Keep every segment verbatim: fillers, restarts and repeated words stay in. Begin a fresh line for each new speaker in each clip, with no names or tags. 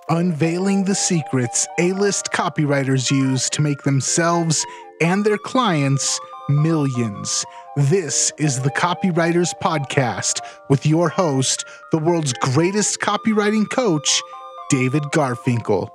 unveiling the secrets A-list copywriters use to make themselves and their clients millions. This is the Copywriters Podcast with your host, the world's greatest copywriting coach, David Garfinkel.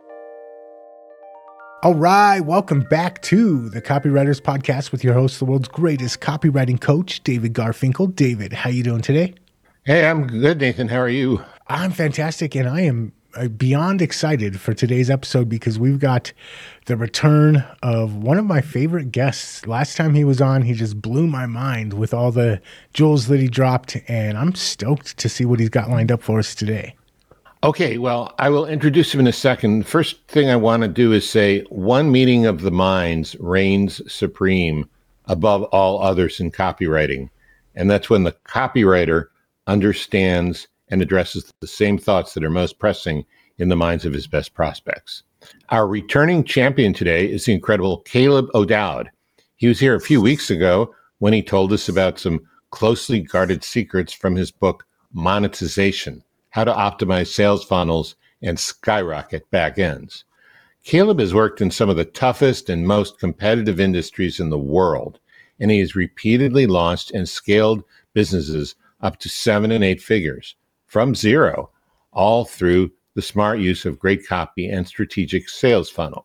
All right, welcome back to the Copywriters Podcast with your host, the world's greatest copywriting coach, David Garfinkel. David, how you doing today?
Hey, I'm good, Nathan. How are you?
I'm fantastic, and I am beyond excited for today's episode because we've got the return of one of my favorite guests. Last time he was on, he just blew my mind with all the jewels that he dropped, and I'm stoked to see what he's got lined up for us today.
Okay, well, I will introduce him in a second. First thing I want to do is say one meeting of the minds reigns supreme above all others in copywriting, and that's when the copywriter understands and addresses the same thoughts that are most pressing in the minds of his best prospects. Our returning champion today is the incredible Caleb O'Dowd. He was here a few weeks ago when he told us about some closely guarded secrets from his book, Monetization: How to Optimize Sales Funnels and Skyrocket Back Ends. Caleb has worked in some of the toughest and most competitive industries in the world, and he has repeatedly launched and scaled businesses up to seven and eight figures from zero, all through the smart use of great copy and strategic sales funnels.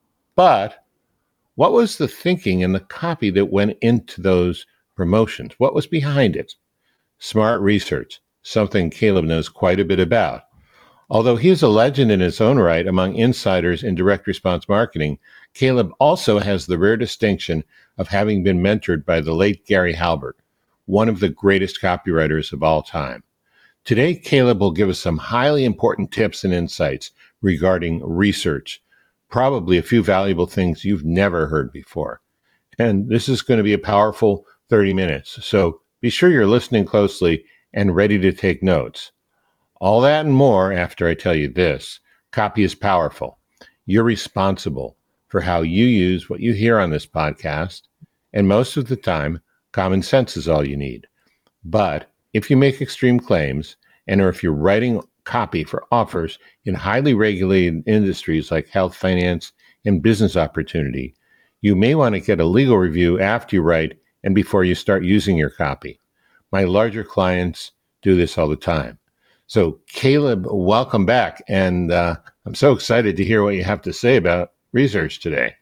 But what was the thinking and the copy that went into those promotions? What was behind it? Smart research, something Caleb knows quite a bit about. Although he is a legend in his own right among insiders in direct response marketing, Caleb also has the rare distinction of having been mentored by the late Gary Halbert, one of the greatest copywriters of all time. Today, Caleb will give us some highly important tips and insights regarding research, probably a few valuable things you've never heard before. And this is going to be a powerful thirty minutes, so be sure you're listening closely and ready to take notes. All that and more after I tell you this: copy is powerful. You're responsible for how you use what you hear on this podcast, and most of the time, common sense is all you need. But if you make extreme claims, and or if you're writing copy for offers in highly regulated industries like health, finance, and business opportunity, you may want to get a legal review after you write and before you start using your copy. My larger clients do this all the time. So Caleb, welcome back. And uh, I'm so excited to hear what you have to say about research today.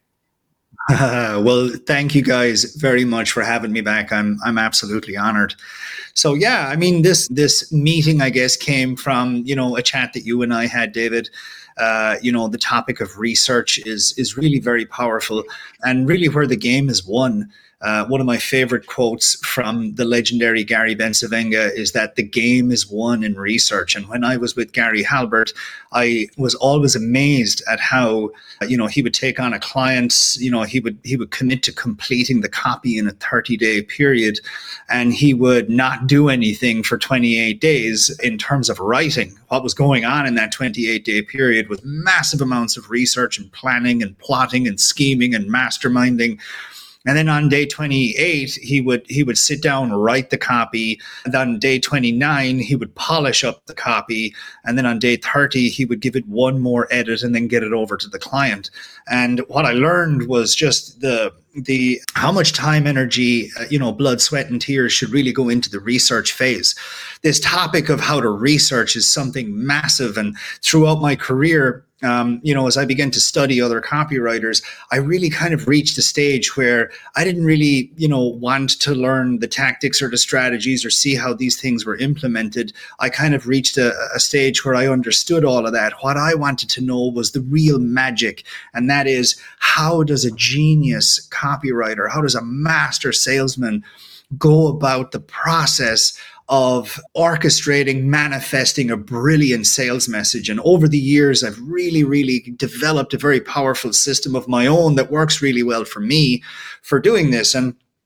Uh, well, thank you guys very much for having me back. I'm I'm absolutely honored. So yeah, I mean this this meeting, I guess, came from, you know, a chat that you and I had, David. Uh, you know, the topic of research is is really very powerful, and really where the game is won. Uh, one of my favorite quotes from the legendary Gary Bencivenga is that the game is won in research. And when I was with Gary Halbert, I was always amazed at how, you know, he would take on a client, you know, he would he would commit to completing the copy in a thirty-day period, and he would not do anything for twenty-eight days in terms of writing. What was going on in that twenty-eight-day period was massive amounts of research and planning and plotting and scheming and masterminding. And then on day twenty-eight, he would he would sit down, write the copy. And on day twenty-nine, he would polish up the copy. And then on day thirty, he would give it one more edit and then get it over to the client. And what I learned was just the the how much time, energy, uh, you know, blood, sweat, and tears should really go into the research phase. This topic of how to research is something massive. And throughout my career, Um, you know, as I began to study other copywriters, I really kind of reached a stage where I didn't really, you know, want to learn the tactics or the strategies or see how these things were implemented. I kind of reached a, a stage where I understood all of that. What I wanted to know was the real magic, and that is, how does a genius copywriter, how does a master salesman go about the process of orchestrating, manifesting a brilliant sales message? And over the years, I've really, really developed a very powerful system of my own that works really well for me for doing this. And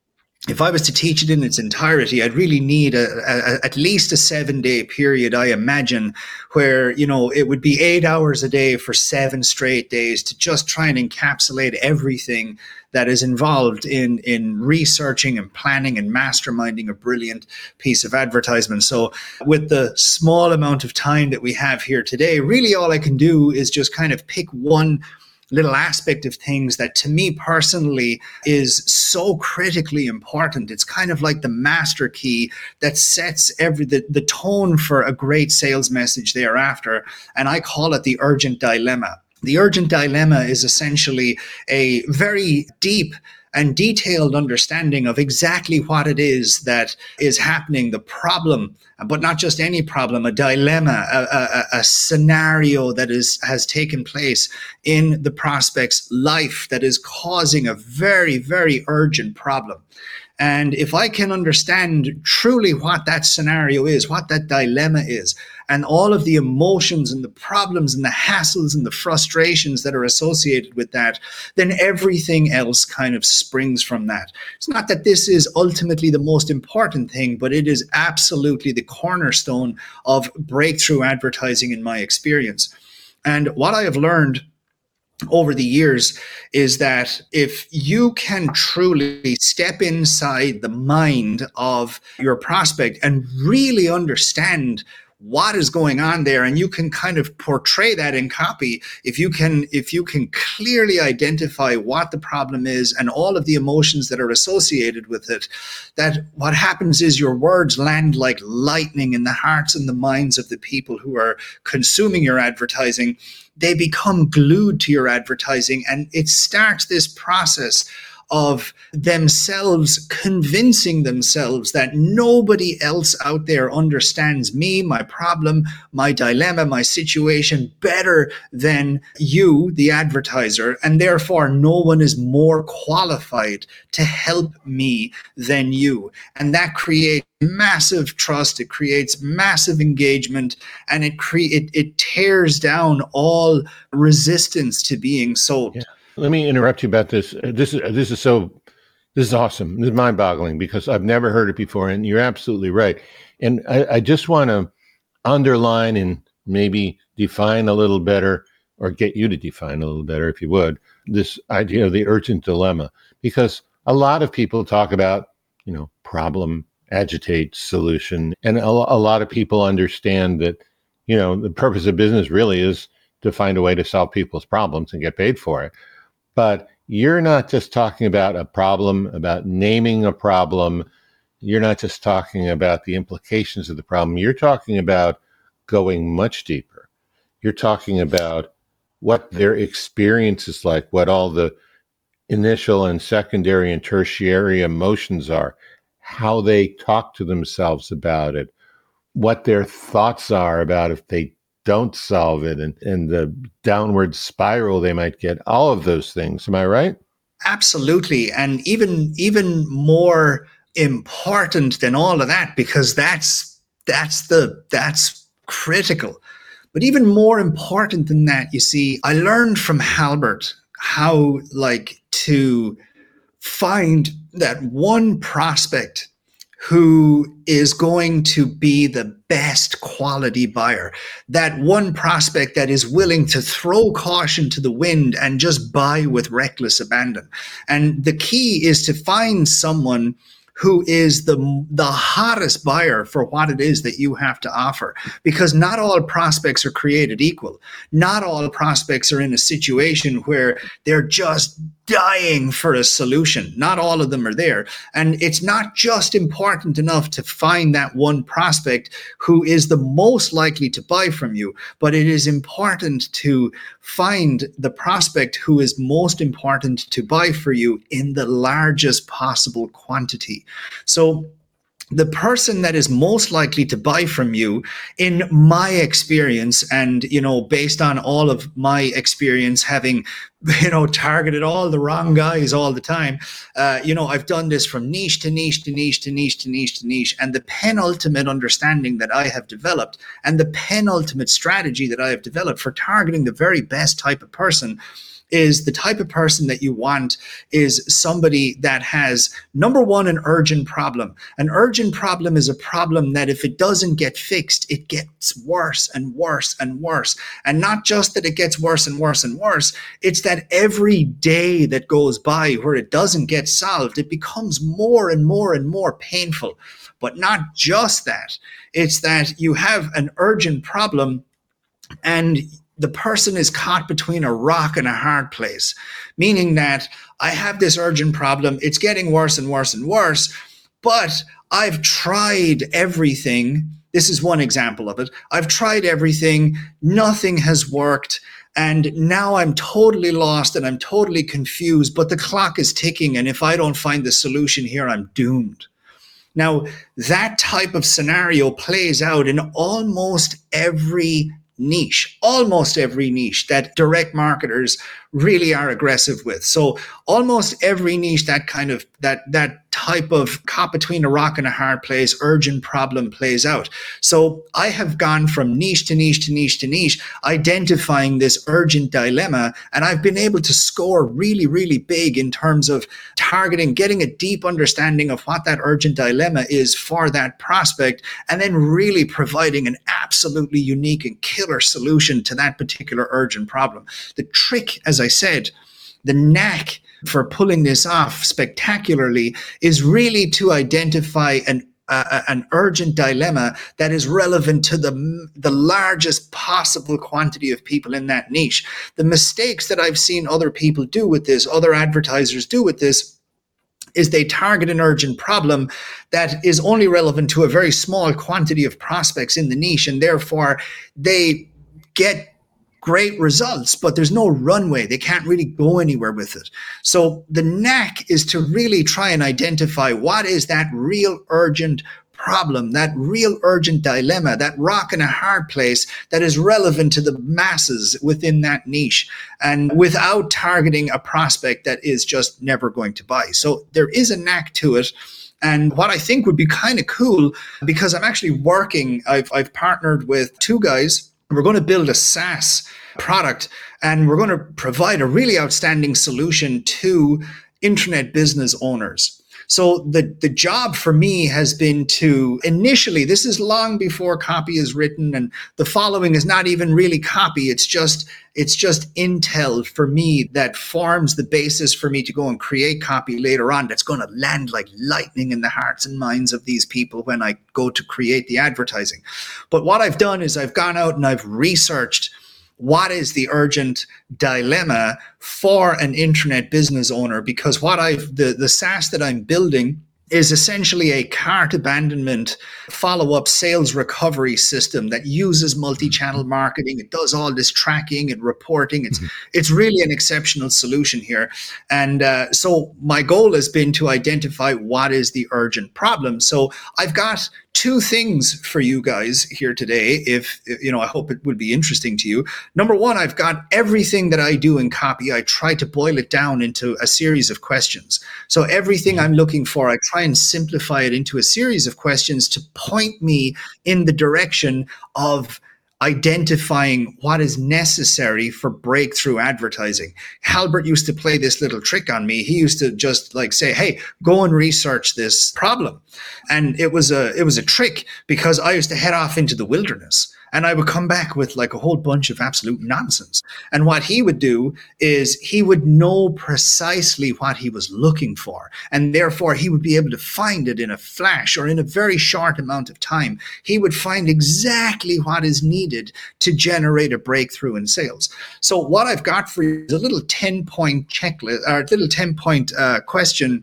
if I was to teach it in its entirety, I'd really need a, a, at least a seven day period, I imagine, where, you know, it would be eight hours a day for seven straight days to just try and encapsulate everything that is involved in, in researching and planning and masterminding a brilliant piece of advertisement. So with the small amount of time that we have here today, really all I can do is just kind of pick one little aspect of things that to me personally is so critically important. It's kind of like the master key that sets every the, the tone for a great sales message thereafter. And I call it the urgent dilemma. The urgent dilemma is essentially a very deep and detailed understanding of exactly what it is that is happening, the problem, but not just any problem, a dilemma, a, a, a scenario that is has taken place in the prospect's life that is causing a very, very urgent problem. And if I can understand truly what that scenario is, what that dilemma is, and all of the emotions and the problems and the hassles and the frustrations that are associated with that, then everything else kind of springs from that. It's not that this is ultimately the most important thing, but it is absolutely the cornerstone of breakthrough advertising in my experience. And what I have learned over the years is that if you can truly step inside the mind of your prospect and really understand what is going on there, and you can kind of portray that in copy, if you can if you can clearly identify what the problem is and all of the emotions that are associated with it, that what happens is your words land like lightning in the hearts and the minds of the people who are consuming your advertising. They become glued to your advertising, and it starts this process of themselves convincing themselves that nobody else out there understands me, my problem, my dilemma, my situation better than you, the advertiser, and therefore no one is more qualified to help me than you. And that creates massive trust, it creates massive engagement, and it cre- it, it tears down all resistance to being sold.
Yeah. Let me interrupt you about this. This is this is so this is awesome. This is mind-boggling because I've never heard it before, and you're absolutely right. And I, I just want to underline and maybe define a little better, or get you to define a little better, if you would, this idea of the urgent dilemma. Because a lot of people talk about, you know, problem, agitate, solution, and a, a lot of people understand that, you know, the purpose of business really is to find a way to solve people's problems and get paid for it. But you're not just talking about a problem, about naming a problem. You're not just talking about the implications of the problem. You're talking about going much deeper. You're talking about what their experience is like, what all the initial and secondary and tertiary emotions are, how they talk to themselves about it, what their thoughts are about if they don't solve it, and, and the downward spiral they might get, all of those things. Am I right?
Absolutely. And even even more important than all of that, because that's that's the that's critical. But even more important than that, you see, I learned from Halbert how like to find that one prospect who is going to be the best quality buyer, that one prospect that is willing to throw caution to the wind and just buy with reckless abandon. And the key is to find someone who is the the hottest buyer for what it is that you have to offer. Because not all prospects are created equal. Not all prospects are in a situation where they're just dying for a solution. Not all of them are there. And it's not just important enough to find that one prospect who is the most likely to buy from you, but it is important to find the prospect who is most important to buy for you in the largest possible quantity. So the person that is most likely to buy from you, in my experience, and, you know, based on all of my experience having you know, targeted all the wrong guys all the time. Uh, you know, I've done this from niche to niche to niche to niche to niche to niche. And the penultimate understanding that I have developed and the penultimate strategy that I have developed for targeting the very best type of person is the type of person that you want is somebody that has, number one, an urgent problem. An urgent problem is a problem that if it doesn't get fixed, it gets worse and worse and worse. And not just that it gets worse and worse and worse, it's that every day that goes by where it doesn't get solved, it becomes more and more and more painful. But not just that, it's that you have an urgent problem and the person is caught between a rock and a hard place, meaning that I have this urgent problem. It's getting worse and worse and worse, but I've tried everything. This is one example of it. I've tried everything. Nothing has worked. And now I'm totally lost and I'm totally confused, but the clock is ticking. And if I don't find the solution here, I'm doomed. Now, that type of scenario plays out in almost every niche, almost every niche that direct marketers really are aggressive with. So almost every niche, that kind of, that, that type of caught between a rock and a hard place, urgent problem plays out. So I have gone from niche to niche to niche to niche, identifying this urgent dilemma. And I've been able to score really, really big in terms of targeting, getting a deep understanding of what that urgent dilemma is for that prospect, and then really providing an absolutely unique and killer solution to that particular urgent problem. The trick, as I said, the knack for pulling this off spectacularly is really to identify an uh, an urgent dilemma that is relevant to the the largest possible quantity of people in that niche. The mistakes that I've seen other people do with this, other advertisers do with this, is they target an urgent problem that is only relevant to a very small quantity of prospects in the niche, and therefore they get great results, but there's no runway. They can't really go anywhere with it. So the knack is to really try and identify what is that real urgent problem, that real urgent dilemma, that rock in a hard place that is relevant to the masses within that niche, and without targeting a prospect that is just never going to buy. So there is a knack to it. And what I think would be kind of cool, because I'm actually working, I've, I've partnered with two guys. We're going to build a SaaS product, and we're going to provide a really outstanding solution to internet business owners. So the, the job for me has been to initially, this is long before copy is written, and the following is not even really copy. It's just, it's just intel for me that forms the basis for me to go and create copy later on that's going to land like lightning in the hearts and minds of these people when I go to create the advertising. But what I've done is I've gone out and I've researched what is the urgent dilemma for an internet business owner, because what I've the, the SaaS that I'm building is essentially a cart abandonment follow-up sales recovery system that uses multi-channel marketing. It does all this tracking and reporting. It's mm-hmm. it's really an exceptional solution here. And uh, so my goal has been to identify what is the urgent problem. So I've got two things for you guys here today. If, you know, I hope it would be interesting to you. Number one, I've got everything that I do in copy. I try to boil it down into a series of questions. So everything I'm looking for, I try and simplify it into a series of questions to point me in the direction of identifying what is necessary for breakthrough advertising. Halbert used to play this little trick on me. He used to just like say, hey, go and research this problem. And it was a, it was a trick, because I used to head off into the wilderness and I would come back with like a whole bunch of absolute nonsense. And what he would do is he would know precisely what he was looking for. And therefore he would be able to find it in a flash or in a very short amount of time. He would find exactly what is needed to generate a breakthrough in sales. So what I've got for you is a little ten point checklist, or a little ten point uh, question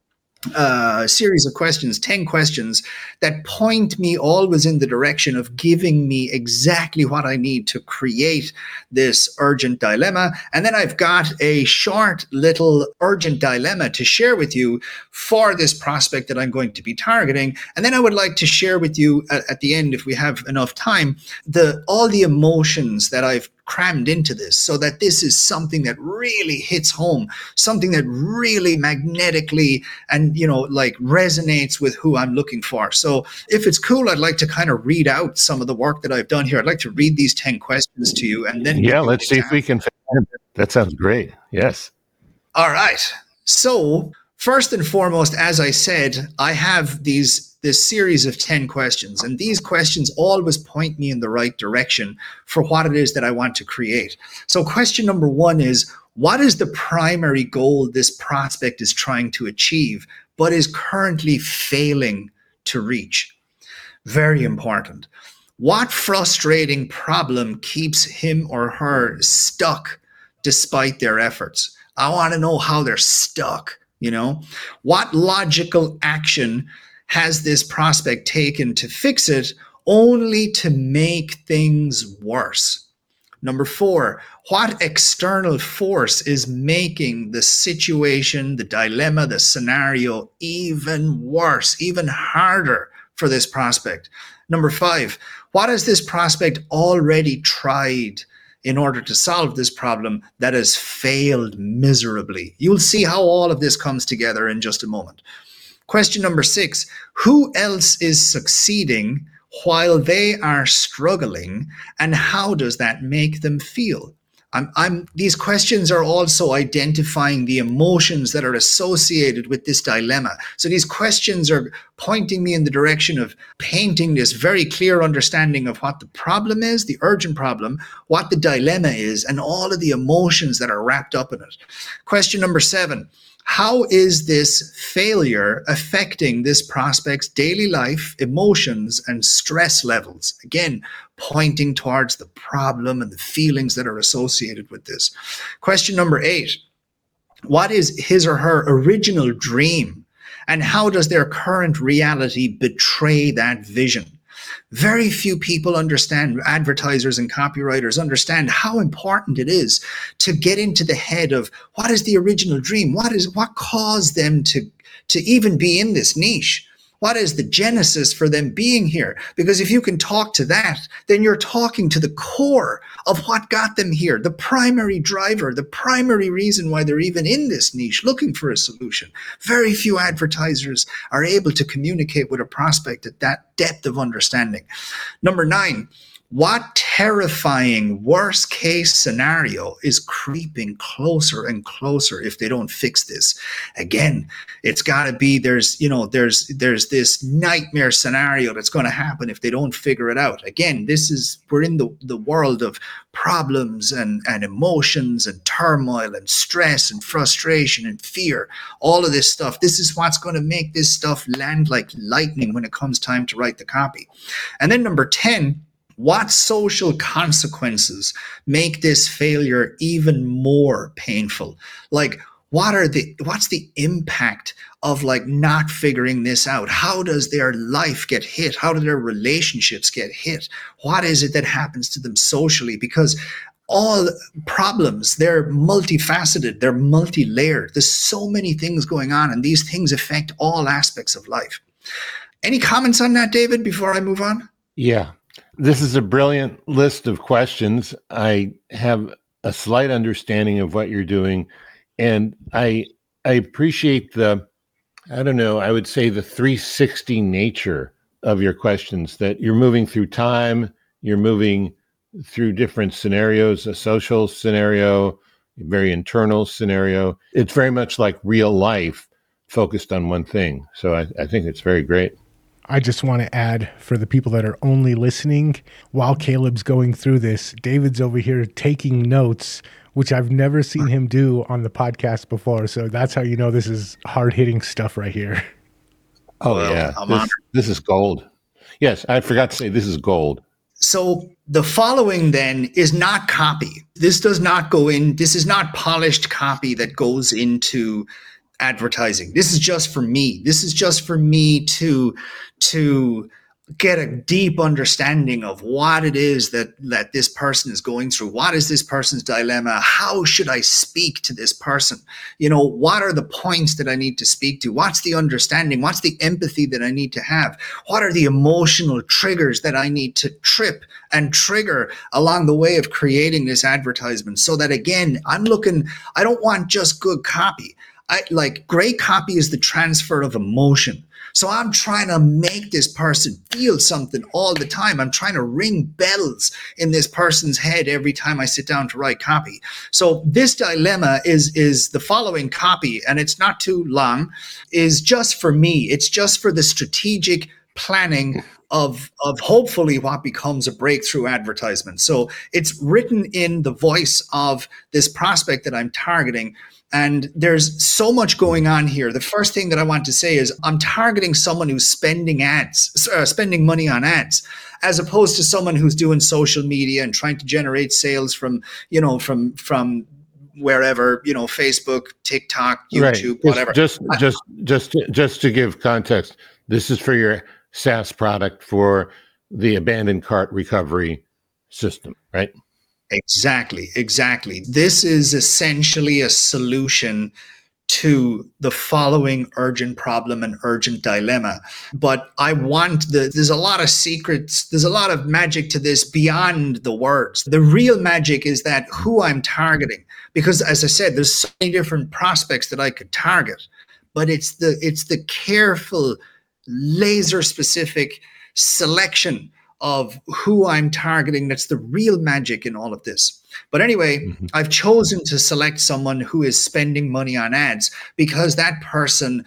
uh, series of questions, ten questions that point me always in the direction of giving me exactly what I need to create this urgent dilemma. And then I've got a short little urgent dilemma to share with you for this prospect that I'm going to be targeting. And then I would like to share with you at, at the end, if we have enough time, the all the emotions that I've crammed into this so that this is something that really hits home, something that really magnetically and, you know, like resonates with who I'm looking for. So if it's cool, I'd like to kind of read out some of the work that I've done here. I'd like to read these ten questions to you and then.
Yeah, let's see if we can. That sounds great. Yes.
All right. So first and foremost, as I said, I have these this series of ten questions, and these questions always point me in the right direction for what it is that I want to create. So question number one is, what is the primary goal this prospect is trying to achieve, but is currently failing to reach? Very important. What frustrating problem keeps him or her stuck despite their efforts? I want to know how they're stuck, you know? What logical action has this prospect taken to fix it, only to make things worse? Number four, what external force is making the situation, the dilemma, the scenario even worse, even harder for this prospect? Number five, what has this prospect already tried in order to solve this problem that has failed miserably? You'll see how all of this comes together in just a moment. Question number six, who else is succeeding while they are struggling, and how does that make them feel? I'm, I'm, these questions are also identifying the emotions that are associated with this dilemma. So these questions are pointing me in the direction of painting this very clear understanding of what the problem is, the urgent problem, what the dilemma is, and all of the emotions that are wrapped up in it. Question number seven, how is this failure affecting this prospect's daily life, emotions, and stress levels? Again, pointing towards the problem and the feelings that are associated with this. Question number eight, what is his or her original dream, and how does their current reality betray that vision? Very few people understand, advertisers and copywriters understand how important it is to get into the head of what is the original dream? What is what caused them to, to even be in this niche? What is the genesis for them being here? Because if you can talk to that, then you're talking to the core of what got them here, the primary driver, the primary reason why they're even in this niche looking for a solution. Very few advertisers are able to communicate with a prospect at that depth of understanding. Number nine, what terrifying worst case scenario is creeping closer and closer if they don't fix this? Again, it's got to be there's, you know, there's there's this nightmare scenario that's going to happen if they don't figure it out. Again, this is, we're in the, the world of problems and, and emotions and turmoil and stress and frustration and fear, all of this stuff. This is what's going to make this stuff land like lightning when it comes time to write the copy. And then number ten, what social consequences make this failure even more painful? Like, what are the, what's the impact of like not figuring this out? How does their life get hit? How do their relationships get hit? What is it that happens to them socially? Because all problems, they're multifaceted, they're multi-layered. There's so many things going on, and these things affect all aspects of life. Any comments on that, David, before I move on?
Yeah. This is a brilliant list of questions. I have a slight understanding of what you're doing, and I I appreciate the, I don't know, I would say the three sixty nature of your questions, that you're moving through time, you're moving through different scenarios, a social scenario, a very internal scenario. It's very much like real life focused on one thing. So I, I think it's very great.
I just want to add, for the people that are only listening, while Caleb's going through this, David's over here taking notes, which I've never seen him do on the podcast before. So that's how you know this is hard-hitting stuff right here.
Oh, well, yeah. This, this is gold. Yes, I forgot to say this is gold.
So the following then is not copy. This does not go in. This is not polished copy that goes into advertising. This is just for me. This is just for me to, to get a deep understanding of what it is that that this person is going through. What is this person's dilemma? How should I speak to this person? You know, what are the points that I need to speak to? What's the understanding? What's the empathy that I need to have? What are the emotional triggers that I need to trip and trigger along the way of creating this advertisement? So that, again, I'm looking, I don't want just good copy. I like great copy is the transfer of emotion. So I'm trying to make this person feel something all the time. I'm trying to ring bells in this person's head every time I sit down to write copy. So this dilemma is, is the following copy, and it's not too long, is just for me. It's just for the strategic planning of, of hopefully what becomes a breakthrough advertisement. So it's written in the voice of this prospect that I'm targeting. And there's so much going on here. The first thing that I want to say is I'm targeting someone who's spending ads, uh, spending money on ads, as opposed to someone who's doing social media and trying to generate sales from, you know, from from wherever, you know, Facebook, TikTok, YouTube,
right.
whatever.
Just, just, just, to, just to give context, this is for your SaaS product for the abandoned cart recovery system, right?
Exactly, exactly. This is essentially a solution to the following urgent problem and urgent dilemma. But I want the, there's a lot of secrets, there's a lot of magic to this beyond the words. The real magic is that who I'm targeting, because as I said, there's so many different prospects that I could target, but it's the, it's the careful, laser specific selection of who I'm targeting that's the real magic in all of this. But anyway, mm-hmm. I've chosen to select someone who is spending money on ads because that person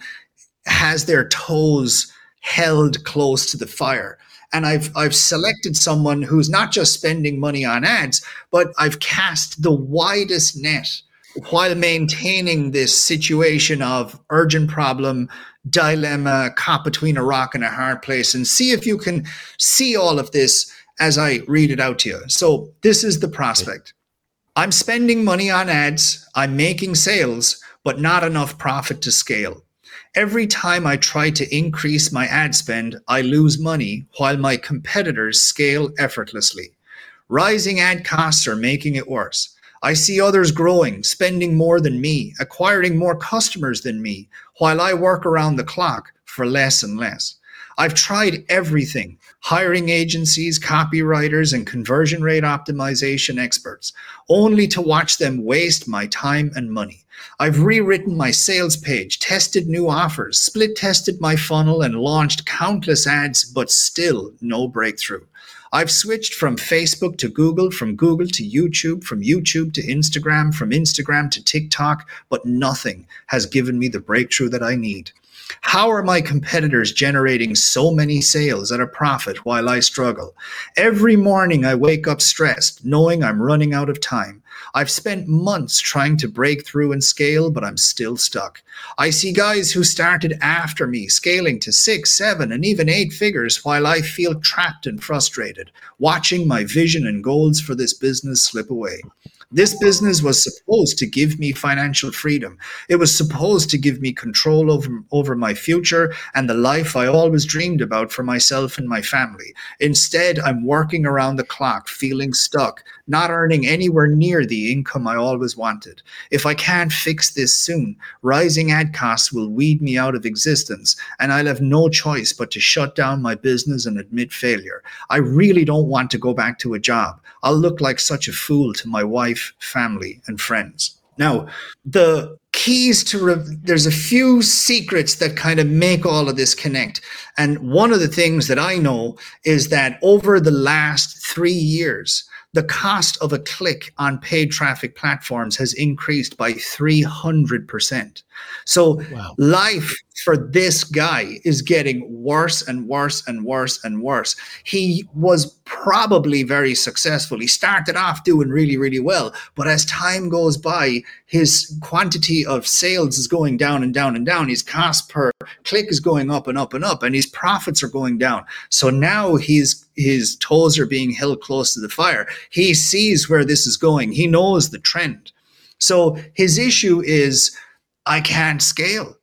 has their toes held close to the fire. And I've I've selected someone who's not just spending money on ads, but I've cast the widest net while maintaining this situation of urgent problem, dilemma, caught between a rock and a hard place, and see if you can see all of this as I read it out to you. So this is the prospect. I'm spending money on ads, I'm making sales, but not enough profit to scale. Every time I try to increase my ad spend, I lose money while my competitors scale effortlessly. Rising ad costs are making it worse. I see others growing, spending more than me, acquiring more customers than me, while I work around the clock for less and less. I've tried everything, hiring agencies, copywriters, and conversion rate optimization experts, only to watch them waste my time and money. I've rewritten my sales page, tested new offers, split tested my funnel, and launched countless ads, but still no breakthrough. I've switched from Facebook to Google, from Google to YouTube, from YouTube to Instagram, from Instagram to TikTok, but nothing has given me the breakthrough that I need. How are my competitors generating so many sales at a profit while I struggle? Every morning I wake up stressed, knowing I'm running out of time. I've spent months trying to break through and scale, but I'm still stuck. I see guys who started after me scaling to six, seven, and even eight figures while I feel trapped and frustrated, watching my vision and goals for this business slip away. This business was supposed to give me financial freedom. It was supposed to give me control over, over my future and the life I always dreamed about for myself and my family. Instead, I'm working around the clock, feeling stuck, not earning anywhere near the income I always wanted. If I can't fix this soon, rising ad costs will weed me out of existence, and I'll have no choice but to shut down my business and admit failure. I really don't want to go back to a job. I'll look like such a fool to my wife, family, and friends. Now, the keys to, re- there's a few secrets that kind of make all of this connect. And one of the things that I know is that over the last three years, the cost of a click on paid traffic platforms has increased by three hundred percent. So wow. Life for this guy is getting worse and worse and worse and worse. He was probably very successful. He started off doing really, really well. But as time goes by, his quantity of sales is going down and down and down. His cost per click is going up and up and up, and his profits are going down. So now he's his toes are being held close to the fire. He sees where this is going. He knows the trend. So his issue is, I can't scale.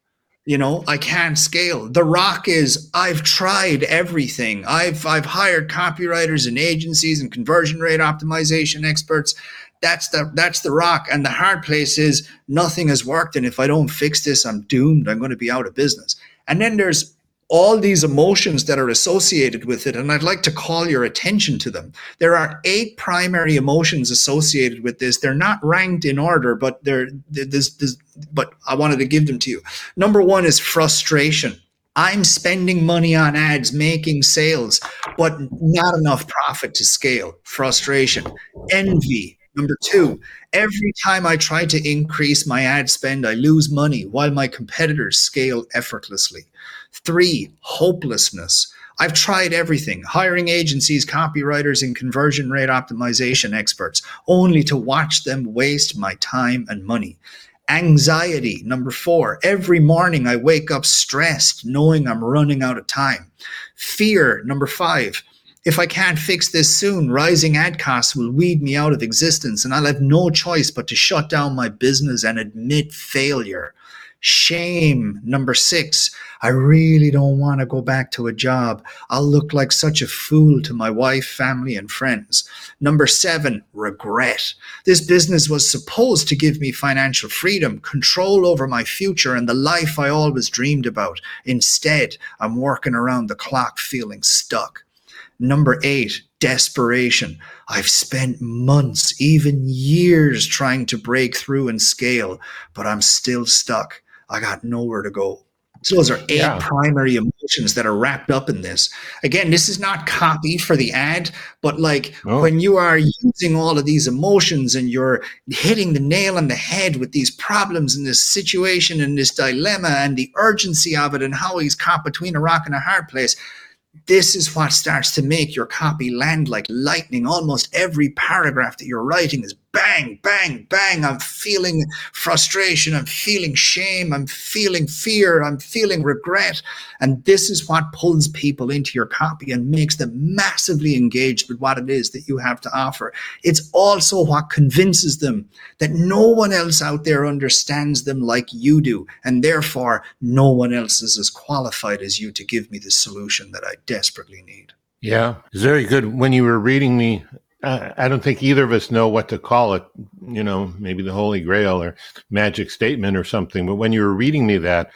You know, I can't scale. The rock is I've tried everything. I've I've hired copywriters and agencies and conversion rate optimization experts. That's the that's the rock. And the hard place is nothing has worked. And if I don't fix this, I'm doomed. I'm going to be out of business. And then there's all these emotions that are associated with it. And I'd like to call your attention to them. There are eight primary emotions associated with this. They're not ranked in order, but they're there's, there's, but I wanted to give them to you. Number one is frustration. I'm spending money on ads, making sales, but not enough profit to scale. Frustration. Envy. Number two, every time I try to increase my ad spend, I lose money while my competitors scale effortlessly. Three, hopelessness. I've tried everything, hiring agencies, copywriters, and conversion rate optimization experts, only to watch them waste my time and money. Anxiety, number four. Every morning I wake up stressed, knowing I'm running out of time. Fear, number five. If I can't fix this soon, rising ad costs will weed me out of existence, and I'll have no choice but to shut down my business and admit failure. Shame, number six. I really don't want to go back to a job. I'll look like such a fool to my wife, family, and friends. Number seven, regret. This business was supposed to give me financial freedom, control over my future, and the life I always dreamed about. Instead, I'm working around the clock feeling stuck. Number eight, desperation. I've spent months, even years trying to break through and scale, but I'm still stuck. I got nowhere to go. So those are eight yeah. primary emotions that are wrapped up in this. Again, this is not copy for the ad, but like oh. when you are using all of these emotions and you're hitting the nail on the head with these problems and this situation and this dilemma and the urgency of it and how he's caught between a rock and a hard place, this is what starts to make your copy land like lightning. Almost every paragraph that you're writing is bang, bang, bang. I'm feeling frustration. I'm feeling shame. I'm feeling fear. I'm feeling regret. And this is what pulls people into your copy and makes them massively engaged with what it is that you have to offer. It's also what convinces them that no one else out there understands them like you do. And therefore, no one else is as qualified as you to give me the solution that I desperately need.
Yeah, it's very good. When you were reading me, I don't think either of us know what to call it, you know, maybe the Holy Grail or magic statement or something. But when you were reading me that,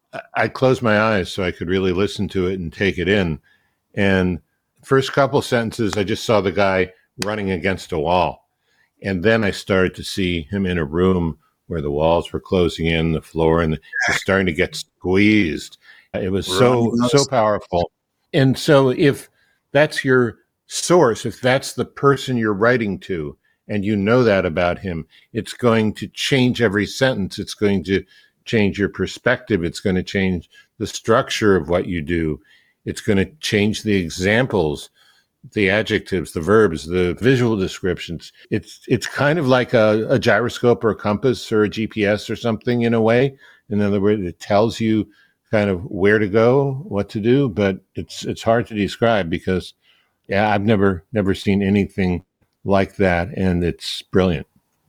I closed my eyes so I could really listen to it and take it in. And first couple sentences, I just saw the guy running against a wall. And then I started to see him in a room where the walls were closing in, the floor, and it's starting to get squeezed. It was so, so powerful. And so if that's your source, if that's the person you're writing to, and you know that about him, it's going to change every sentence. It's going to change your perspective. It's going to change the structure of what you do. It's going to change the examples, the adjectives, the verbs, the visual descriptions. It's it's kind of like a, a gyroscope or a compass or a G P S or something in a way. In other words, it tells you kind of where to go, what to do, but it's it's hard to describe because yeah, I've never never seen anything like that, and it's brilliant.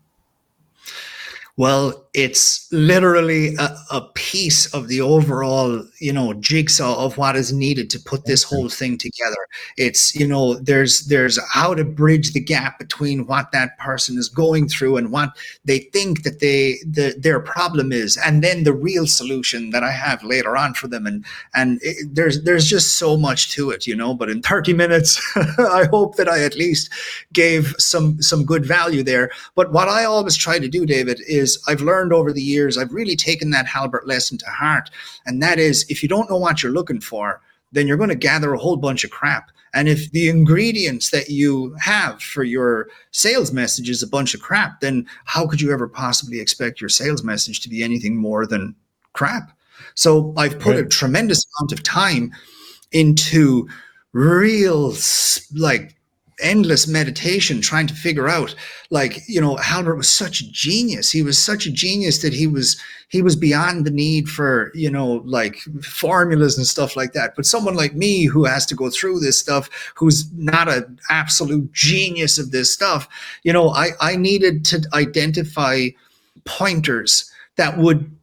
Well, it's literally a, a piece of the overall, you know, jigsaw of what is needed to put this whole thing together. It's, you know, there's there's how to bridge the gap between what that person is going through and what they think that they the, their problem is, and then the real solution that I have later on for them. And and it, there's there's just so much to it, you know. But in thirty minutes, I hope that I at least gave some some good value there. But what I always try to do, David, is I've learned over the years, I've really taken that Halbert lesson to heart. And that is, if you don't know what you're looking for, then you're going to gather a whole bunch of crap. And if the ingredients that you have for your sales message is a bunch of crap, then how could you ever possibly expect your sales message to be anything more than crap? So I've put right. a tremendous amount of time into real, like, endless meditation trying to figure out, like, you know, Halbert was such a genius. He was such a genius that he was he was beyond the need for, you know, like formulas and stuff like that. But someone like me who has to go through this stuff, who's not an absolute genius of this stuff, you know, I, I needed to identify pointers that would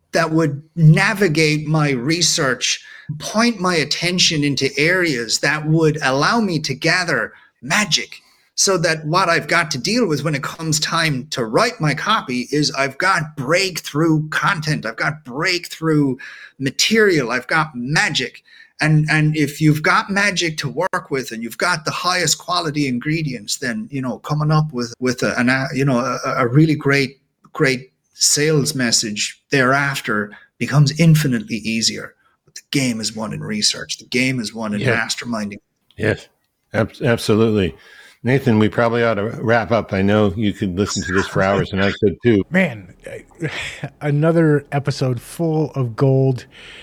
that would navigate my research, point my attention into areas that would allow me to gather magic, so that what I've got to deal with when it comes time to write my copy is I've got breakthrough content, I've got breakthrough material, I've got magic. And and if you've got magic to work with and you've got the highest quality ingredients, then, you know, coming up with, with a, an, you know, a, a really great, great sales message thereafter becomes infinitely easier. But the game is won in research. The game is won in
yeah.
masterminding.
Yes, ab- absolutely. Nathan, we probably ought to wrap up. I know you could listen to this for hours, and I could too.
Man, another episode full of gold.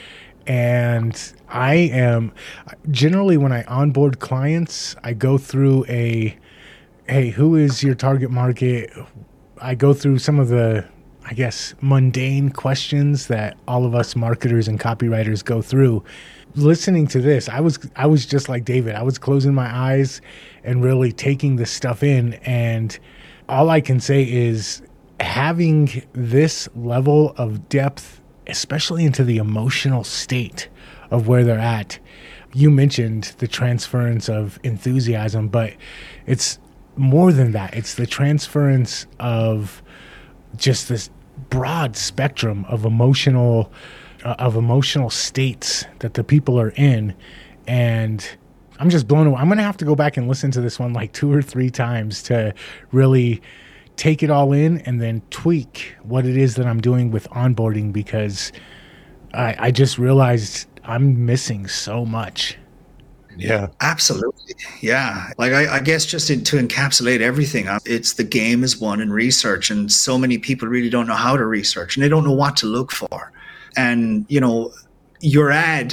And I am generally, when I onboard clients, I go through a, hey, who is your target market? I go through some of the, I guess, mundane questions that all of us marketers and copywriters go through. Listening to this, I was I was just like David. I was closing my eyes and really taking this stuff in. And all I can say is having this level of depth, especially into the emotional state of where they're at. You mentioned the transference of enthusiasm, but it's more than that. It's the transference of just this broad spectrum of emotional uh, of emotional states that the people are in. And I'm just blown away. I'm going to have to go back and listen to this one like two or three times to really take it all in and then tweak what it is that I'm doing with onboarding, because I, I just realized I'm missing so much.
Yeah,
absolutely. Yeah. Like, I, I guess just to, to encapsulate everything, it's the game is won in research. And so many people really don't know how to research and they don't know what to look for. And, you know, your ad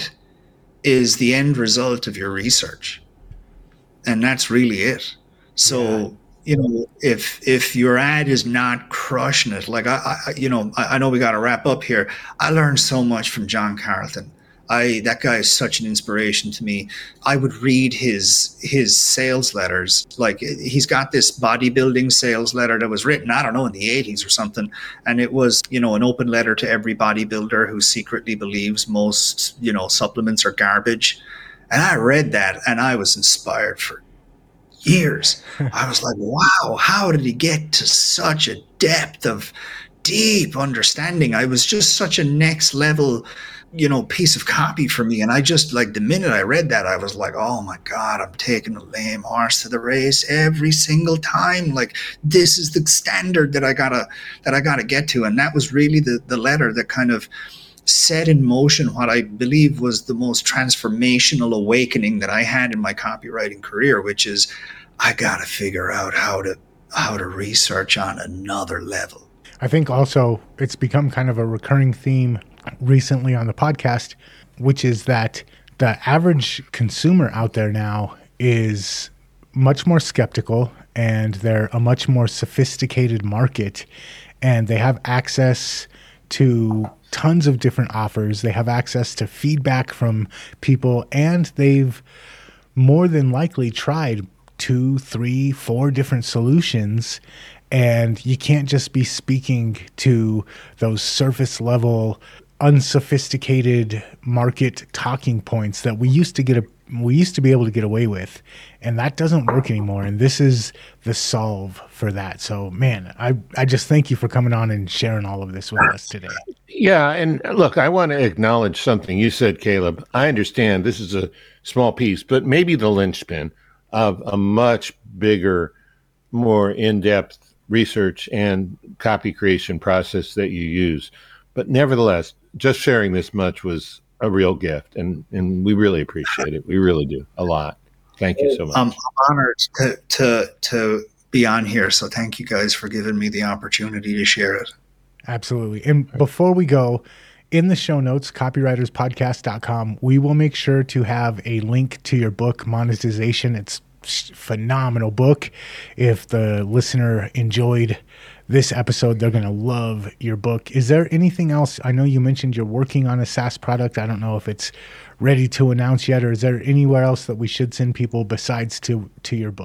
is the end result of your research. And that's really it. So, yeah. You know, if if your ad is not crushing it, like I, I you know, I, I know we got to wrap up here. I learned so much from John Carlton. I that guy is such an inspiration to me. I would read his his sales letters. Like, he's got this bodybuilding sales letter that was written, I don't know, in the eighties or something, and it was, you know, an open letter to every bodybuilder who secretly believes most, you know, supplements are garbage. And I read that and I was inspired for years. I was like, wow, how did he get to such a depth of deep understanding? I was just such a next level, you know, piece of copy for me. And I just, like, the minute I read that, I was like, oh my God, I'm taking a lame horse to the race every single time. Like, this is the standard that I gotta, that I gotta get to. And that was really the, the letter that kind of set in motion what I believe was the most transformational awakening that I had in my copywriting career, which is I got to figure out how to how to research on another level.
I think also it's become kind of a recurring theme recently on the podcast, which is that the average consumer out there now is much more skeptical, and they're a much more sophisticated market, and they have access to tons of different offers. They have access to feedback from people, and they've more than likely tried two, three, four different solutions. And you can't just be speaking to those surface level, unsophisticated market talking points that we used to get a, we used to be able to get away with. And that doesn't work anymore. And this is the solve for that. So, man, I, I just thank you for coming on and sharing all of this with us today.
Yeah. And look, I want to acknowledge something you said, Caleb. I understand this is a small piece, but maybe the linchpin of a much bigger, more in-depth research and copy creation process that you use. But nevertheless, just sharing this much was a real gift, and, and we really appreciate it. We really do a lot. Thank you so much.
I'm honored to, to, to be on here. So thank you guys for giving me the opportunity to share it.
Absolutely. And before we go, in the show notes, copywriters podcast dot com, we will make sure to have a link to your book, Monetization. It's a phenomenal book. If the listener enjoyed this episode, they're going to love your book. Is there anything else? I know you mentioned you're working on a SaaS product. I don't know if it's ready to announce yet, or is there anywhere else that we should send people besides to, to your book?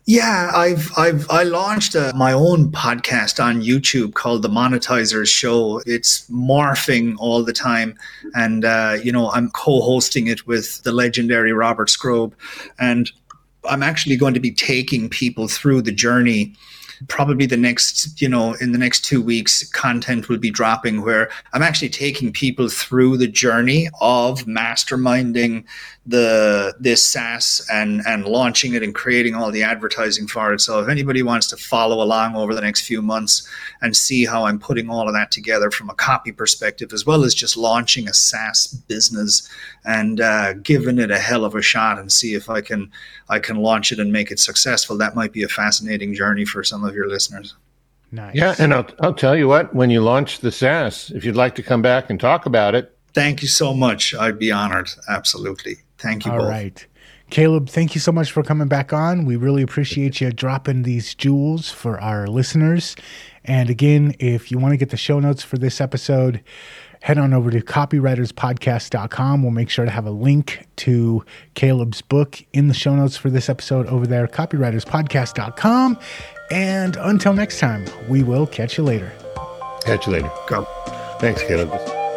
Yeah, I've I've I launched a, my own podcast on YouTube called The Monetizers Show. It's morphing all the time, and uh, you know I'm co-hosting it with the legendary Robert Scrobe, and I'm actually going to be taking people through the journey. Probably the next, you know, in the next two weeks, content will be dropping where I'm actually taking people through the journey of masterminding the this SaaS and and launching it and creating all the advertising for it. So if anybody wants to follow along over the next few months and see how I'm putting all of that together from a copy perspective, as well as just launching a SaaS business and uh, giving it a hell of a shot and see if I can I can launch it and make it successful, that might be a fascinating journey for some of your listeners.
Nice.
Yeah, and I'll, I'll tell you what, when you launch the SaaS, if you'd like to come back and talk about it.
Thank you so much. I'd be honored. Absolutely. Thank you
All
both.
All right. Caleb, thank you so much for coming back on. We really appreciate you dropping these jewels for our listeners. And again, if you want to get the show notes for this episode, head on over to copywriters podcast dot com. We'll make sure to have a link to Caleb's book in the show notes for this episode over there, copywriters podcast dot com. And until next time, we will catch you later.
Catch you later.
Go.
Thanks, Caleb.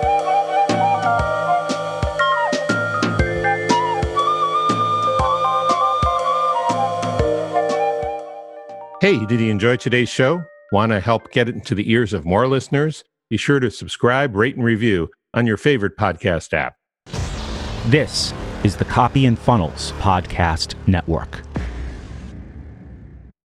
Hey, did you enjoy today's show? Want to help get it into the ears of more listeners? Be sure to subscribe, rate, and review on your favorite podcast app.
This is the Copy and Funnels Podcast Network.